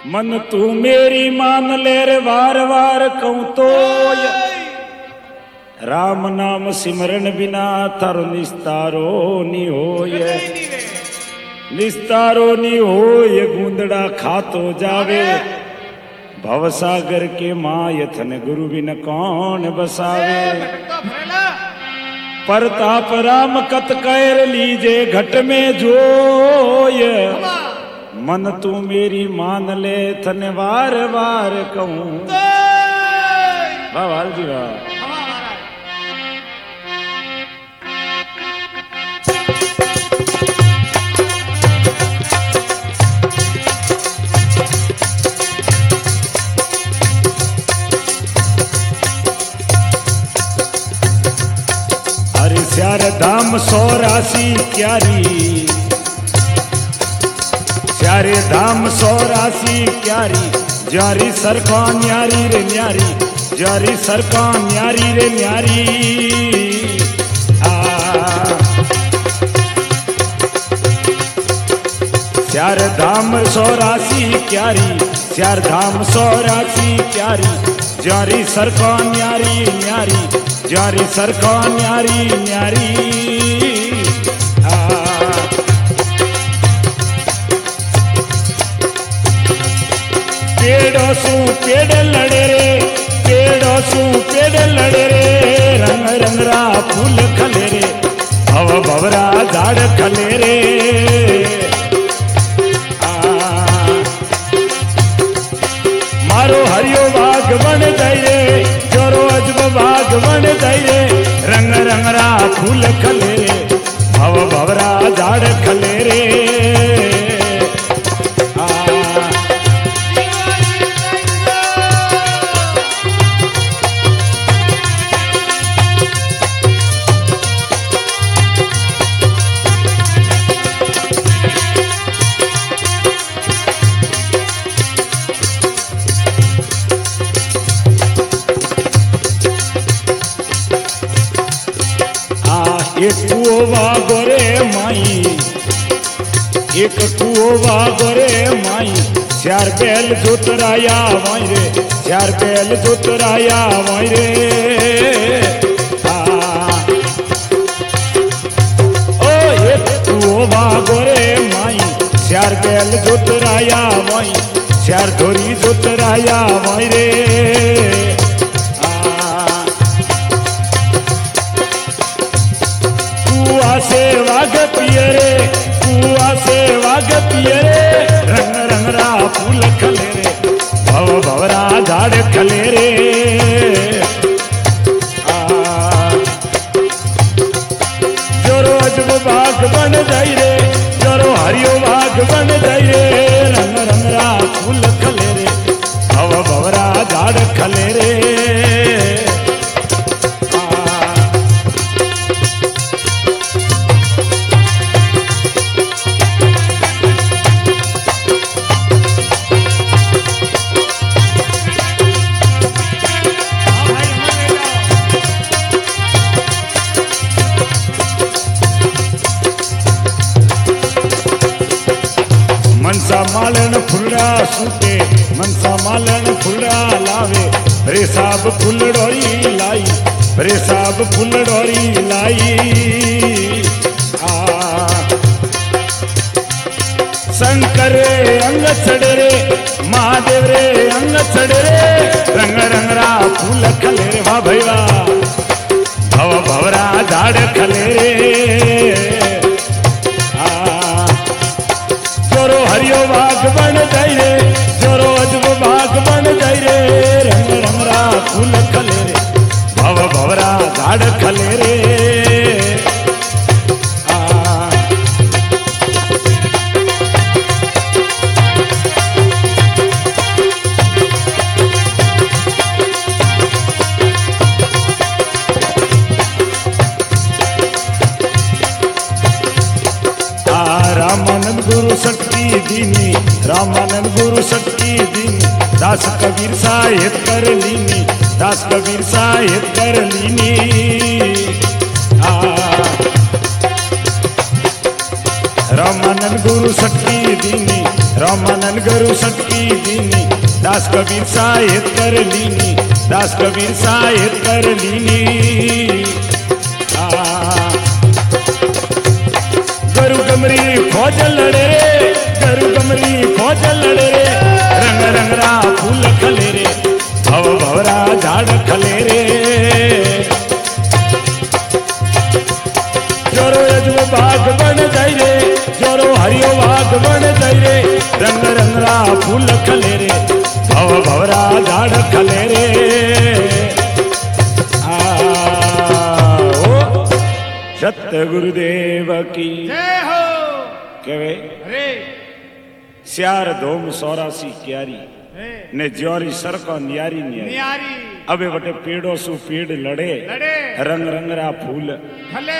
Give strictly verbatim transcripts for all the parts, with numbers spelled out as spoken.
मन तू मेरी मान ले रे वार वार कहूं तो राम नाम सिमरन बिना थारो निस्तारो नी होय निस्तारो नी होय गूंदड़ा खातो जावे भवसागर के मायथन गुरु बिन कौन बसावे परताप राम कत कैर लीजे घट में जोय मन तू मेरी मान ले थने वार वार कहूं वाह वाह जी वाह। श्यार धाम सौरासी क्यारी श्यारे धाम सौरासी क्यारी जारी सरका न्यारी रे न्यारी जारी सरका न्यारी रे न्यारी श्यार धाम सौरासी क्यारी श्यार धाम सौरासी क्यारी जारी सरका न्यारी न्यारी जारी सरका न्यारी न्यारी पेड़ों सू पेड़ लड़े रे पेड़ों सू पेड़ लड़े रे रंग रंगरा फूल खले रे भव भवरा झाड़ खले रे मारो हरियो बाग बन जाए रे जोरो अजब बाग बन जाए रे रंग रंगरा फूल खले रे भव भवरा झाड़ खले रे एक कुओ वागो रे माई एक कुओ वागो रे माई चार बैल जोतराया वाई रे चार बैल जोतराया वाई रे ओ एक कुओ वागो रे माई चार बैल जोतराया वाई चार धोरी जोतराया वाई रे कुआ से वाग पिए रे कुआ से वाग पिए रे रंग रंगरा फूल खले रे भव भवरा झाड़ खले रे जोरो अजब बाग बन जाई रे जोरो हरियो बाग बन जाई रे रंग रंगरा फूल खले रे भव भवरा झाड़ खले रे मनसा मालन फुलड़ा सूटे मनसा मालन फुलड़ा लावे रे साब फुलड़ोरी लाई रे साब फुलड़ोरी लाई आ शंकर रे अंग चढ़े रे महादेव रे अंग चढ़े रे रंग रंगरा फूल खले रे वाह भाई वाह भव भवरा झाड़ खले रे जोरो हरियो बाग बन जाए रे जोरो अजब बाग बन जाए रे रंग रंगरा फूल खले रे भव भवरा झाड़ खले रे रामानंद गुरु शक्ति दीनी रामानंद गुरु शक्ति दीनी दास कबीर साहिब कर लीनी दास कबीर साहिब कर लीनी रामानंद गुरु सटकी दीनी, रामानंद गुरु सटकी दीनी, दास कबीर साहित कर लीनी, दास कबीर साहित कर लीनी। गरु गमरी फौज लड़े रे, गरु गमरी फौज लड़े रे, रंग रंगरा फूल खले रे, भव भवरा झाड़ खले रे। जोरो अजब बाग बन जाई रे, जोरो हरियो बाग बन जाई रे, रंग रंगरा फूल खले रे, भव भवरा झाड़ खले रे। सत्य गुरुदेव की जय हो। केवे अरे स्यार धोम सौरासी क्यारी हे ने ज्योरी सर को नियारी नियारी, नियारी अबे बटे पेड़ों सु पेड़ लड़े, लड़े रंग रंगरा फूल खले।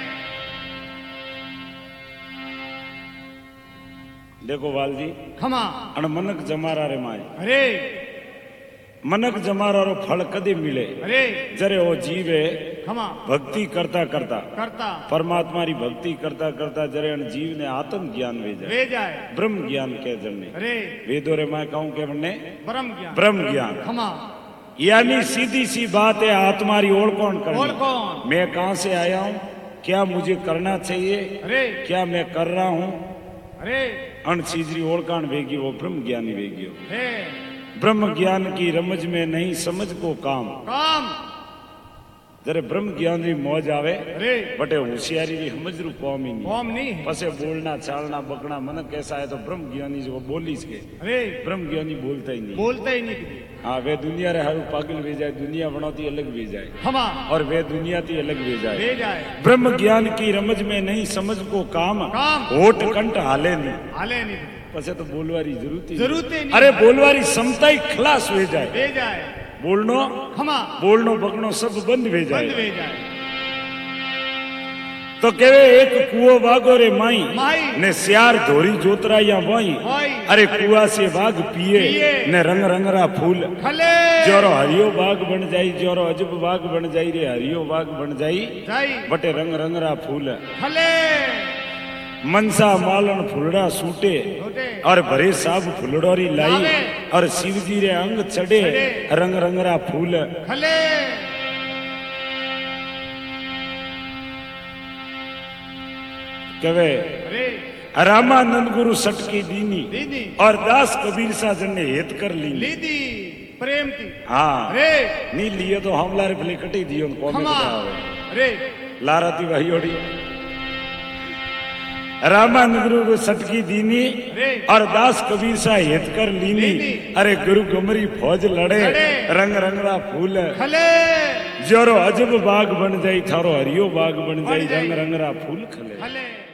देखो वाल जी खमा अण मनक जमारा रे माए, अरे मनक जमारा रो फल कदे मिले, अरे जरे वो जीवे खमा भक्ति करता करता करता परमात्मा री भक्ति करता करता जरे अण जीव ने आत्म ज्ञान वे जाए, वे जाए ब्रह्म ज्ञान के जन्ने। अरे वेदों रे मैं कहूं के बनने ब्रह्म ज्ञान ब्रह्म ज्ञान, खमा यानी सीधी सी बात है आत्मा री ओढ़ कौन और करनी, कौन मैं कहां से आया हूं, क्या मुझे करना चाहिए, अरे क्या मैं कर रहा हूं, अरे अण चीज री ओळखाण वेगी वो ब्रह्म ज्ञानी वेगी हो। हे ब्रह्म ज्ञान की रमज में नहीं समझ को काम, काम जरे ब्रह्म ज्ञान री मौज आवे, अरे बटे होशियारी री समझ रू कौम ही नहीं, कौम नहीं है। पसे बोलना चालना बकना मन कैसा है तो ब्रह्म ज्ञानी जो बोली के, अरे ब्रह्म ज्ञानी बोलता ही नहीं। बोलता ही नहीं किसी। हाँ वे दुनिया रे हारू पागल वे जाए, दुनिया बनौती अलग वे जाए, खमा और वे दुनिया ती अलग वे जाए। वे जाए ब्रह्म ज्ञान की रमज में नहीं समझ को काम, काम होठ कंठ हाले नहीं, हाले नहीं पसे तो बोलवारी जरूरत ही जरूरत ही नहीं। अरे बोलवारी क्षमता ही खलास वे जाए, वे जाए बोलनो खमा बोलनो बकनो सब बंद वे जाए। बंद वे जाए तो केवे एक कुओ वागो रे माई, माई ने सियार धोरी जोतरा या वाई, वाई अरे कुआ से बाग पिए, पिए ने रंग रंगरा फूल खले। जोरो हरियो बाग बन जाई, जोरो अजब बाग बन जाई रे, हरियो बाग बन जाई, जाई बटे रंग रंगरा फूल खले। मनसा मालन फुलड़ा सूटे, छोटे और भरे साब फुलड़ोरी लाई, लावे, और शिव जी रे अंग चढ़े, चढ़े, रंग रंगरा फूल खले। कवे अरे रामानंद गुरु सटकी दीनी, दीदी और दास कबीर सा जन ने हेत कर ली। लीदी प्रेम थी। हाँ अरे नी लिए तो हमला रे भले कटी दियो कौन खमा अरे लाराती भाई ओड़ी रामानंद गुरु को सटकी दीनी, अरे और दास कबीर सा हेत कर लीनी, लीनी, अरे गुरु गमरी फौज लड़े, लड़े, रंग रंगरा फूल खले। जोरो अजब बाग बन जाई, थारो हरियो बाग बन जाई, बन जाई, रंग रंगरा फूल खले। खले